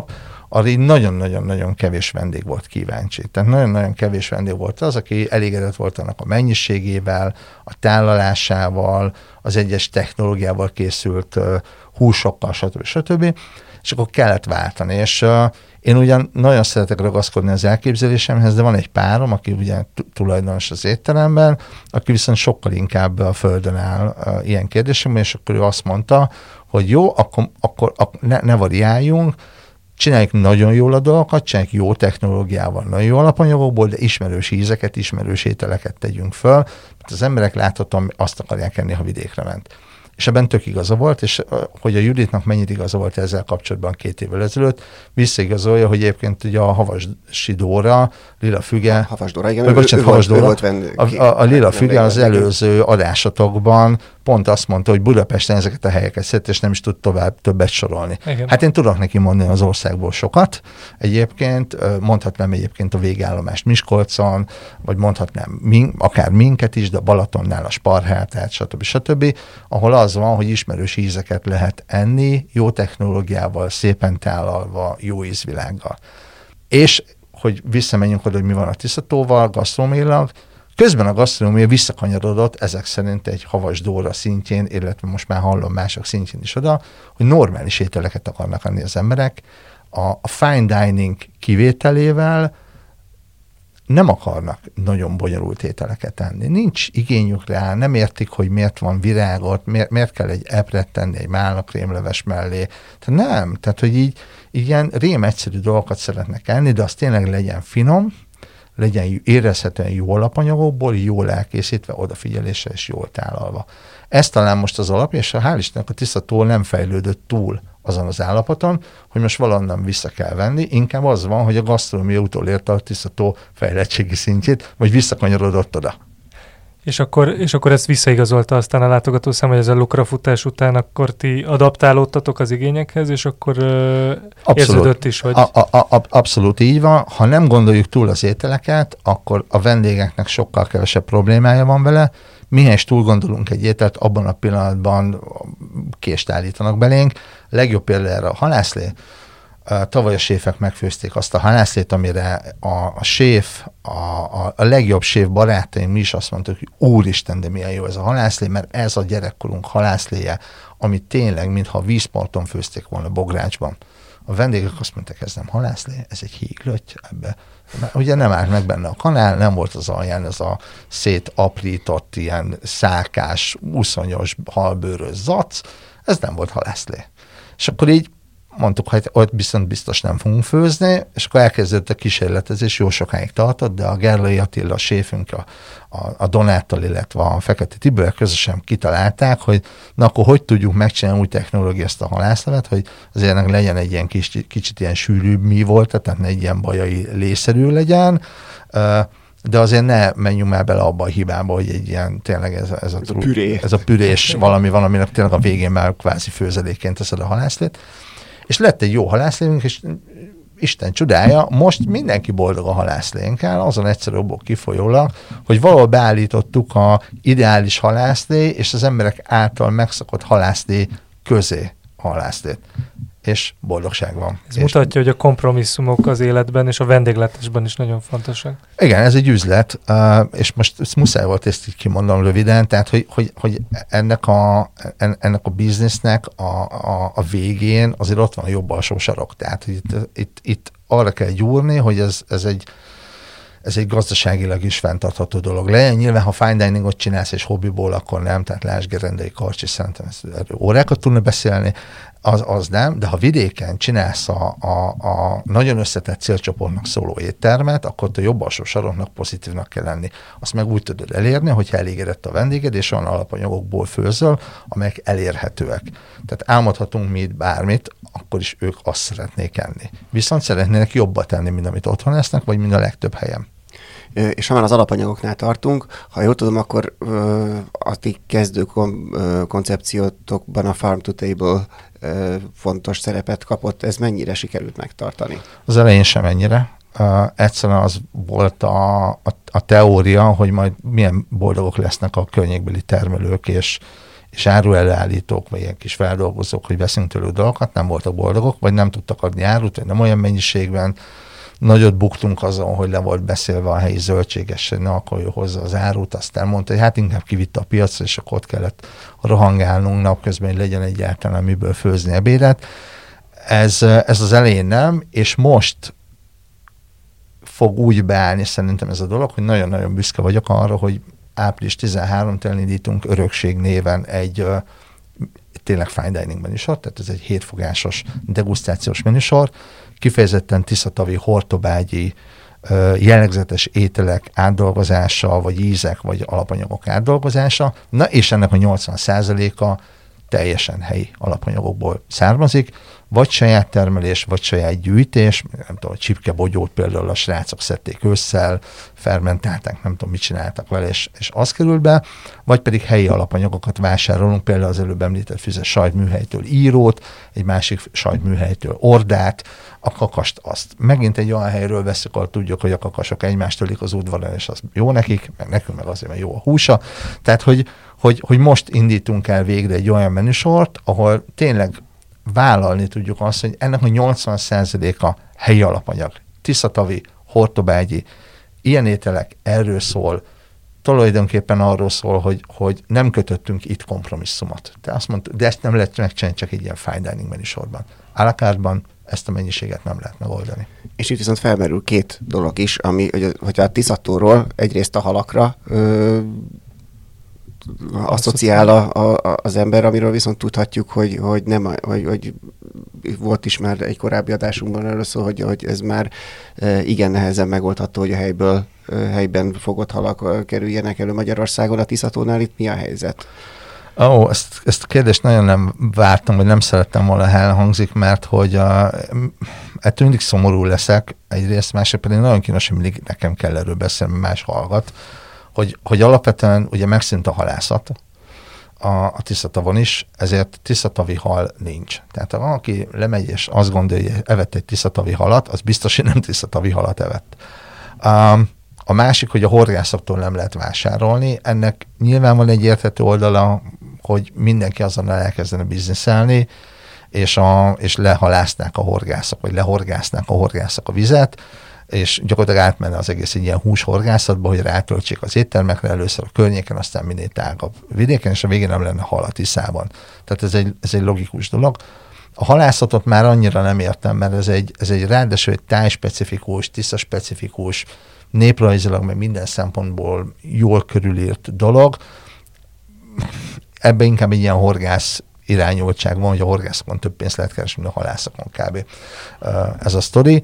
arra így nagyon-nagyon-nagyon kevés vendég volt kíváncsi. Tehát nagyon-nagyon kevés vendég volt az, aki elégedett volt annak a mennyiségével, a tálalásával, az egyes technológiával készült uh, húsokkal, stb. stb. És akkor kellett váltani. És uh, én ugyan nagyon szeretek ragaszkodni az elképzelésemhez, de van egy párom, aki ugye tulajdonos az étteremben, aki viszont sokkal inkább a földön áll uh, ilyen kérdésemben, és akkor ő azt mondta, hogy jó, akkor, akkor, akkor ne, ne variáljunk, csináljuk nagyon jól a dolgokat, csináljuk jó technológiával, nagyon jó alapanyagokból, de ismerős ízeket, ismerős ételeket tegyünk föl, mert az emberek láthatóan azt akarják enni, ha vidékre ment. És ebben tök igaza volt, és hogy a Juditnak mennyit igaza volt ezzel kapcsolatban két évvel ezelőtt, visszaigazolja, hogy egyébként ugye a Havasi Dóra, Lila Füge, Havas Dóra, igen, ő, bocsánat, ő, Havas volt, Dóra, ő volt a, a, a Lila Füge az előző adásatokban pont azt mondta, hogy Budapesten ezeket a helyeket szedett, és nem is tud tovább többet sorolni. Igen. Hát én tudok neki mondani az országból sokat. Egyébként mondhatnám egyébként a végállomást Miskolcon, vagy mondhatnám min, akár minket is, de Balatonnál a Sparhátát, stb. stb., ahol az van, hogy ismerős ízeket lehet enni, jó technológiával, szépen tálalva, jó ízvilággal. És hogy visszamenjünk oda, hogy mi van a Tiszatóval, gasztronómiailag, közben a gasztronómia visszakanyarodott ezek szerint egy Havas Dóra szintjén, illetve most már hallom mások szintjén is oda, hogy normális ételeket akarnak enni az emberek. A, a fine dining kivételével nem akarnak nagyon bonyolult ételeket enni. Nincs igényük rá, nem értik, hogy miért van virágot, miért, miért kell egy epret tenni egy málnakrémleves mellé. Tehát nem, tehát hogy így, így ilyen rém egyszerű dolgokat szeretnek enni, de az tényleg legyen finom, legyen érezhetően jó alapanyagokból, jól elkészítve, odafigyeléssel és jól tálalva. Ez talán most az alap, és hál' Istennek a Tisztató nem fejlődött túl azon az állapoton, hogy most valonnan vissza kell venni, inkább az van, hogy a gasztronómia utolérte a Tisztató fejlettségi szintjét, vagy visszakanyarodott oda. És akkor, és akkor ezt visszaigazolta aztán a látogatószám, hogy ez a lukrafutás után akkor ti adaptálódtatok az igényekhez, és akkor uh, érződött is, hogy... A, a, a, abszolút így van. Ha nem gondoljuk túl az ételeket, akkor a vendégeknek sokkal kevesebb problémája van vele. Mihez túl gondolunk egy ételt, abban a pillanatban kést állítanak belénk. Legjobb példa erre a halászlé. Tavaly a séfek megfőzték azt a halászlét, amire a, a séf, a, a, a legjobb séf barátaim, mi is azt mondtuk, hogy úristen, de milyen jó ez a halászlé, mert ez a gyerekkorunk halászléje, ami tényleg, mintha vízparton főzték volna Bográcsban. A vendégek azt mondták, ez nem halászlé, ez egy híglötty ebbe. Ugye nem állt meg benne a kanál, nem volt az alján ez a szétaprított, ilyen szákás, uszonyos, halbőrös zac, ez nem volt halászlé. És akkor így mondtuk, hogy ott viszont biztos nem fogunk főzni, és akkor elkezdődött a kísérletezés, jó sokáig tartott, de a Gerlei Attila, a séfünk, a, a, a Donáttal, illetve a Fekete Tibor közösen kitalálták, hogy na akkor hogy tudjuk megcsinálni új technológia ezt a halászlevet, hogy azért ennek legyen egy ilyen kis, kicsit ilyen sűrűbb mi volt, tehát ne egy ilyen bajai lészerű legyen, de azért ne menjünk már bele abba a hibába, hogy egy ilyen tényleg ez, ez, a, ez, a, püré. ez a pürés valami van, aminek tényleg a végén már kvázi főzelékként teszed a halászlét. És lett egy jó halászlénk, és Isten csodája, most mindenki boldog a halászlénkkel, azon egyszerűbből kifolyólag, hogy valahol beállítottuk a ideális halászlé, és az emberek által megszokott halászlé közé halászlét. És boldogság van. Ez és mutatja, hogy a kompromisszumok az életben és a vendéglátásban is nagyon fontosak. Igen, ez egy üzlet, és most ezt muszáj volt ezt így kimondom röviden, tehát hogy, hogy, hogy ennek, a, ennek a biznisznek a, a, a végén azért ott van a jobb alsó sarok. Tehát hogy itt, itt, itt arra kell gyúrni, hogy ez, ez egy ez egy gazdaságilag is fenntartható dolog legyen. Nyilván, ha fine diningot csinálsz és hobbiból, akkor nem, tehát Lásd Gerendai Karcsi, szerintem órákat tudna beszélni, az, az nem, de ha vidéken csinálsz a, a, a nagyon összetett célcsoportnak szóló éttermet, akkor a jobb alsó saroknak pozitívnak kell lenni. Azt meg úgy tudod elérni, hogyha elégedett a vendéged, és olyan alapanyagokból főzöl, amelyek elérhetőek. Tehát álmodhatunk mi itt bármit, akkor is ők azt szeretnék enni. Viszont szeretnének jobbat tenni, mint amit otthon esznek, vagy mint a legtöbb helyen. És ha már az alapanyagoknál tartunk, ha jól tudom, akkor ö, a ti kezdő kon, ö, koncepciótokban a Farm to Table ö, fontos szerepet kapott. Ez mennyire sikerült megtartani? Az elején sem ennyire. Uh, egyszerűen az volt a, a, a teória, hogy majd milyen boldogok lesznek a környékbeli termelők, és, és áruelőállítók, vagy ilyen kis feldolgozók, hogy veszünk tőlük dolgokat, nem voltak boldogok, vagy nem tudtak adni árut, vagy nem olyan mennyiségben. Nagyot buktunk azon, hogy le volt beszélve a helyi zöldséges, hogy ne akarja hozzá az árut, azt elmondta, hogy hát inkább kivitte a piacra, és akkor ott kellett rohangálnunk napközben, hogy legyen egyáltalán miből főzni ebédet. Ez, ez az elején nem, és most fog úgy beállni szerintem ez a dolog, hogy nagyon-nagyon büszke vagyok arra, hogy április tizenharmadikán elindítunk Örökség néven egy uh, tényleg fine dining menüsor, tehát ez egy hétfogásos degustációs menüsor, kifejezetten tiszatavi, hortobágyi, uh, jellegzetes ételek átdolgozása, vagy ízek, vagy alapanyagok átdolgozása, na és ennek a nyolcvan százaléka teljesen helyi alapanyagokból származik, vagy saját termelés, vagy saját gyűjtés, nem tudom, a csipkebogyót például a srácok szedték ősszel, fermentálták, nem tudom, mit csináltak vele, és, és az kerül be, vagy pedig helyi alapanyagokat vásárolunk, például az előbb említett Füzes sajtműhelytől írót, egy másik sajtműhelytől ordát, a kakast azt. Megint egy olyan helyről veszük, ahol tudjuk, hogy a kakasok egymást ölik az udvaron, és az jó nekik, meg nekünk meg azért, mert jó a húsa. Tehát, hogy, hogy, hogy most indítunk el végre egy olyan menüsort, ahol tényleg vállalni tudjuk azt, hogy ennek a nyolcvan százaléka helyi alapanyag, tiszatavi, hortobágyi, ilyen ételek erről szól, tulajdonképpen arról szól, hogy, hogy nem kötöttünk itt kompromisszumot. De azt mondtuk, de ezt nem lehet megcsinálni csak egy ilyen fine dining menüsorban. À la carte-ban ezt a mennyiséget nem lehet megoldani. És itt viszont felmerül két dolog is, ami, hogy, hogy a Tiszatóról egyrészt a halakra ö, asszociál a, a, az ember, amiről viszont tudhatjuk, hogy, hogy, nem, hogy, hogy volt is már egy korábbi adásunkban erről szó, hogy, hogy ez már igen nehezen megoldható, hogy a helyből, helyben fogott halak kerüljenek elő Magyarországon. A Tiszatónál itt mi a helyzet? Ó, oh, ezt, ezt a kérdést nagyon nem vártam, vagy nem szerettem volna, elhangzik, mert hogy a, ettől mindig szomorú leszek egyrészt, másrészt pedig nagyon kínos, hogy mindig nekem kell erről beszélni, más hallgat, hogy, hogy alapvetően ugye megszűnt a halászat a, a Tiszatavon is, ezért tiszatavi hal nincs. Tehát ha valaki lemegy és azt gondolja, hogy evett egy tiszatavi halat, az biztos, hogy nem tiszatavi halat evett. Um, a másik, hogy a horgászoktól nem lehet vásárolni, ennek nyilván van egy érthető oldala, hogy mindenki azonnal elkezdene bizniszelni, és, a, és lehalásznák a horgászok, vagy lehorgásznák a horgászok a vizet, és gyakorlatilag átmenne az egész egy ilyen húshorgászatba, hogy rátöltsék az éttermekre először a környéken, aztán minél tágabb vidéken, és a végén nem lenne hal a Tiszában. Tehát ez egy, ez egy logikus dolog. A halászatot már annyira nem értem, mert ez egy, ez egy ráadásul egy tájspecifikus, tiszaspecifikus, néprajzilag, meg minden szempontból jól körülírt dolog. Ebben inkább egy ilyen horgász irányultság van, hogy a horgászokon több pénzt lehet keresni, mint a halászokon kb. Ez a sztori.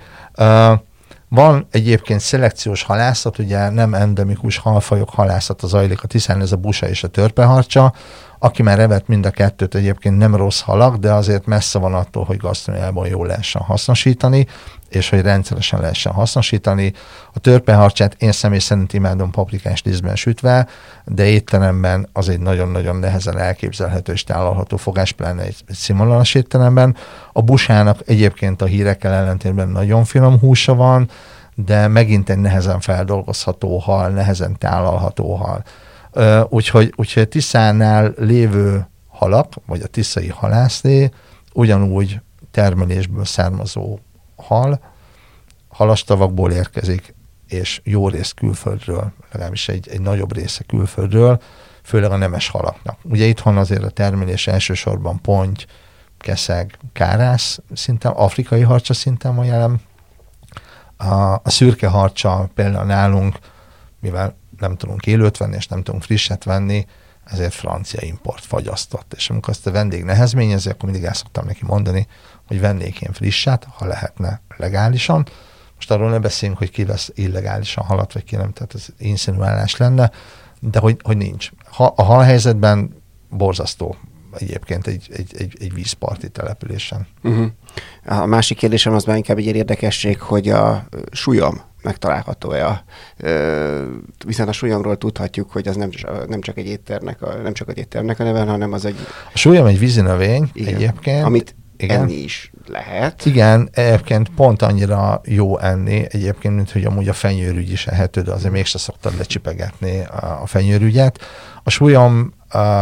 Van egyébként szelekciós halászat, ugye nem endemikus halfajok halászata zajlik a Tiszán, ez a busa és a törpeharcsa. Aki már evett mind a kettőt, egyébként nem rossz halak, de azért messze van attól, hogy gasztronómiában jól lehessen hasznosítani, és hogy rendszeresen lehessen hasznosítani. A törpeharcsát én személy szerint imádom paprikás lisztben sütve, de étteremben az egy nagyon-nagyon nehezen elképzelhető és tálalható fogás, pláne egy, egy színvonalas étteremben. A busának egyébként a hírekkel ellentétben nagyon finom húsa van, de megint egy nehezen feldolgozható hal, nehezen tálalható hal. Uh, úgyhogy, úgyhogy a Tiszánál lévő halak, vagy a tiszai halászlé ugyanúgy termelésből származó hal, halastavakból érkezik, és jó rész külföldről, legalábbis egy, egy nagyobb része külföldről, főleg a nemes halaknak. Ugye itthon azért a termelés elsősorban ponty, keszeg, kárász szinten, afrikai harcsa szinten van jelen. A, a szürke harcsa például nálunk, mivel nem tudunk élőt venni, és nem tudunk frisset venni, ezért francia import fagyasztott. És amikor azt a vendég nehezményezi, akkor mindig el szoktam neki mondani, hogy vennék én frisset, ha lehetne legálisan. Most arról ne beszéljünk, hogy ki vesz illegálisan halat, vagy ki nem, tehát ez inszinuálás lenne, de hogy, hogy nincs. Ha, a halhelyzetben borzasztó egyébként egy, egy, egy, egy vízparti településen. Uh-huh. A másik kérdésem az már inkább egy érdekesség, hogy a súlyom megtalálható-e a, ö, viszont a súlyomról tudhatjuk, hogy az nem, nem csak egy étternek, a, nem csak egy étternek a neve, hanem az egy... A súlyom egy vízinövény igen, egyébként. Amit igen. enni is lehet. Igen, egyébként pont annyira jó enni, egyébként, mint hogy amúgy a fenyőrügy is ehető, de azért mégse szoktad lecsipegetni a, a fenyőrügyet. A súlyom uh,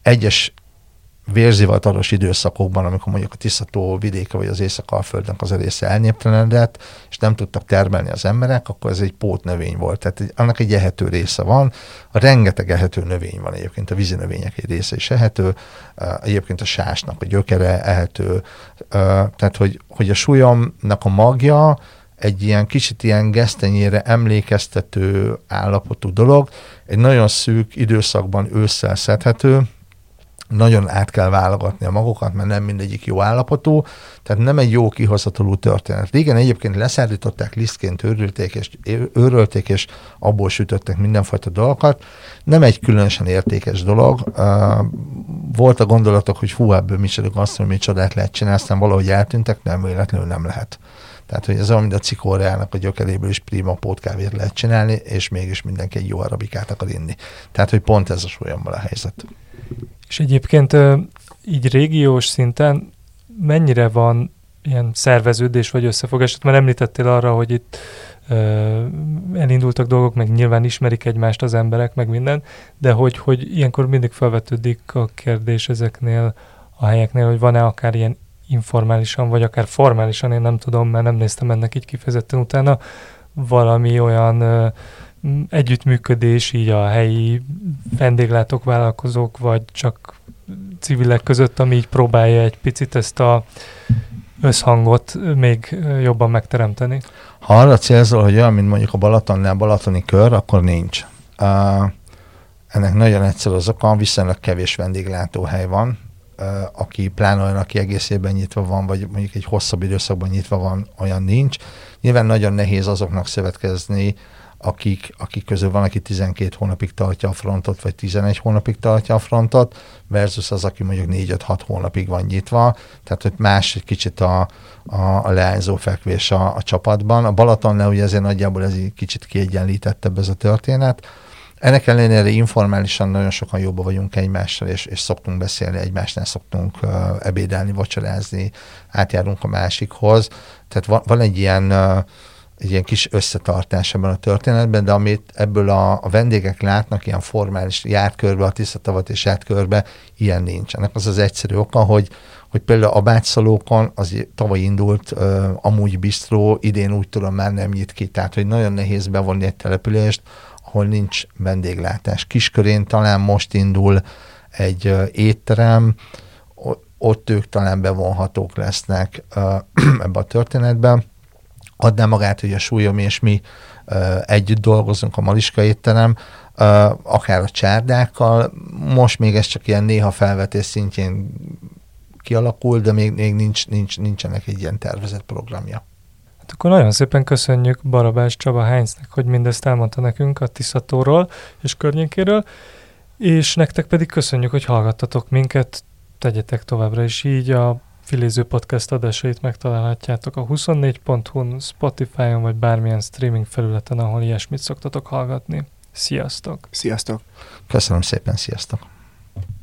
egyes vérzivataros időszakokban, amikor mondjuk a Tisza-tó vidéke vagy az Észak-Alföldnek az a része elnéptelenedett, és nem tudtak termelni az emberek, akkor ez egy pótnövény volt. Tehát annak egy ehető része van. A rengeteg ehető növény van egyébként, a vízi növények egy része is ehető, egyébként a sásnak a gyökere ehető. Tehát, hogy, hogy a súlyomnak a magja egy ilyen kicsit ilyen gesztenyére emlékeztető állapotú dolog, egy nagyon szűk időszakban ősszel szedhető, nagyon át kell válogatni a magokat, mert nem mindegyik jó állapotú, tehát nem egy jó kihozatalú történet. Régen egyébként leszállították, lisztként őrülték és, őrölték, és abból sütöttek mindenfajta dolgokat. Nem egy különösen értékes dolog. Volt a gondolatok, hogy hú, ebből micsoda gasztronómiai csodát lehet csinálni, aztán valahogy eltűntek, nem véletlenül nem lehet. Tehát, hogy ez olyan, mint a cikorjának a gyökeréből is prima pótkávét lehet csinálni, és mégis mindenki egy jó arabikát akar inni. Tehát, hogy pont ez a súlyomban a helyzet. És egyébként így régiós szinten mennyire van ilyen szerveződés vagy összefogás? Mert említettél arra, hogy itt elindultak dolgok, meg nyilván ismerik egymást az emberek, meg minden, de hogy, hogy ilyenkor mindig felvetődik a kérdés ezeknél a helyeknél, hogy van-e akár ilyen informálisan, vagy akár formálisan, én nem tudom, mert nem néztem ennek így kifejezetten utána, valami olyan együttműködés így a helyi vendéglátók, vállalkozók, vagy csak civilek között, ami így próbálja egy picit ezt a összhangot még jobban megteremteni? Ha arra célzol, hogy olyan, mint mondjuk a Balatonnál balatoni kör, akkor nincs. Uh, ennek nagyon egyszerű az oka, viszonylag kevés vendéglátóhely van, uh, aki pláne olyan, aki egész évben nyitva van, vagy mondjuk egy hosszabb időszakban nyitva van, olyan nincs. Nyilván nagyon nehéz azoknak szövetkezni, akik, akik közül van, aki tizenkét hónapig tartja a frontot, vagy tizenegy hónapig tartja a frontot, versus az, aki mondjuk négy-öt-hat hónapig van nyitva, tehát hogy más egy kicsit a, a, a leányzó fekvés a, a csapatban. A Balatonnál ugye ezért nagyjából ez egy kicsit kiegyenlítettebb ez a történet. Ennek ellenére informálisan nagyon sokan jobban vagyunk egymással, és, és szoktunk beszélni egymásnál, szoktunk uh, ebédelni, vacsorázni, átjárunk a másikhoz. Tehát van, van egy ilyen uh, egy ilyen kis összetartás ebben a történetben, de amit ebből a, a vendégek látnak, ilyen formális, járt körbe a Tisza-tavat és járt körbe, ilyen nincs. Ennek az az egyszerű oka, hogy, hogy például a Bácsalókon az tavaly indult uh, amúgy bistró, idén úgy tudom már nem nyit ki, tehát hogy nagyon nehéz bevonni egy települést, ahol nincs vendéglátás. Kiskörén talán most indul egy uh, étterem, ott ők talán bevonhatók lesznek uh, ebbe a történetben. Adná magát, hogy a súlyom és mi uh, együtt dolgozunk a Maliska étterem, uh, akár a csárdákkal. Most még ez csak ilyen néha felvetés szintjén kialakul, de még, még nincs, nincs, nincsenek egy ilyen tervezett programja. Hát akkor nagyon szépen köszönjük Barabás Csaba Heinznek, hogy mindezt elmondta nekünk a Tisza-tóról és környékéről, és nektek pedig köszönjük, hogy hallgattatok minket, tegyetek továbbra is így. A Filéző Podcast adásait megtalálhatjátok a huszonnégy pont hu-n, Spotify-on vagy bármilyen streaming felületen, ahol ilyesmit szoktatok hallgatni. Sziasztok! Sziasztok! Köszönöm szépen, sziasztok!